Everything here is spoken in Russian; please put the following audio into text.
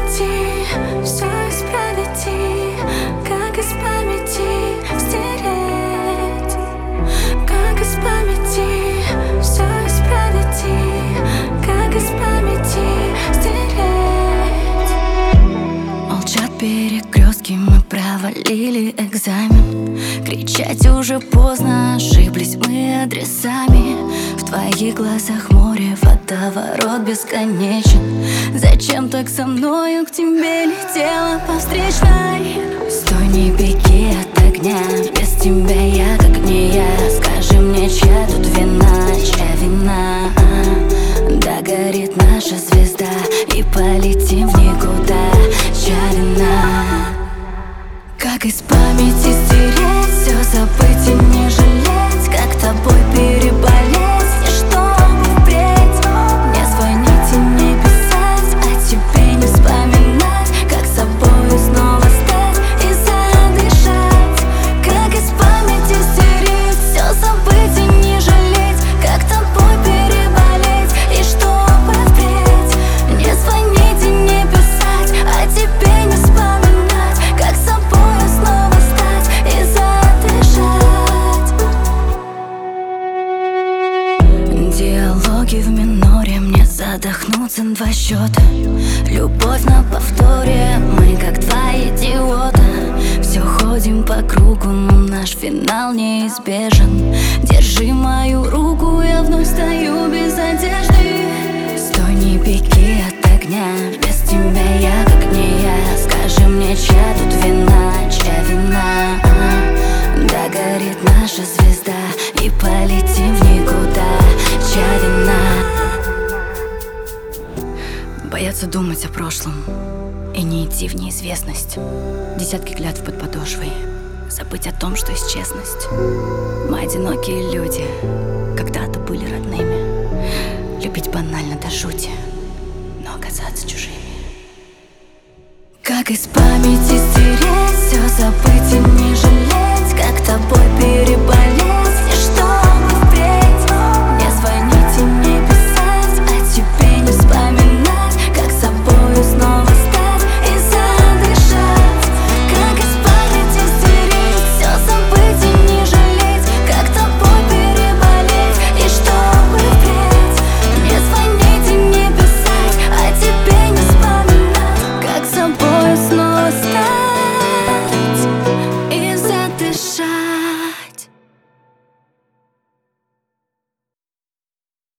памяти все исправить, и как из памяти стереть, как из памяти все исправить, и как из памяти стереть. Молчат перекрестки, мы провалили экзамен. Кричать уже поздно, ошиблись мы адресами. В твоих глазах море, водоворот бесконечен. Зачем так со мною к тебе летела по встречной? Стой, не беги от огня, без тебя я как не я. Скажи мне, чья тут вина, чья вина? Да горит наша звезда, и полетим в никуда. Чья вина? Как из памяти стереть, все забыть и не жалеть, как тобой переболеть, и чтобы впредь не звонить и не писать, а тебе не вспоминать, как собою снова стать и задышать. Как из памяти стереть, все забыть и не жалеть, как тобой переболеть, и чтобы впредь не звонить и не писать, а тебе не вспоминать, как собою снова стать и задышать. Диалоги в миноре, мне задохнуться на 2 счета. Любовь на повторе, мы как 2 идиота. Все ходим по кругу, но наш финал неизбежен. Держи мою руку, я вновь стою без одежды. Стой, не беги от огня, без тебя я как не я. Скажи мне, чья тут вина, чья вина? Да горит наша звезда, и полетим в никуда. Чья вина? Бояться думать о прошлом и не идти в неизвестность. Десятки клятв под подошвой, забыть о том, что есть честность. Мы одинокие люди, когда-то были родными. Любить банально до жути, но оказаться чужими. Как из памяти стереть, все забыть и не жалеть, как тобой переболеть,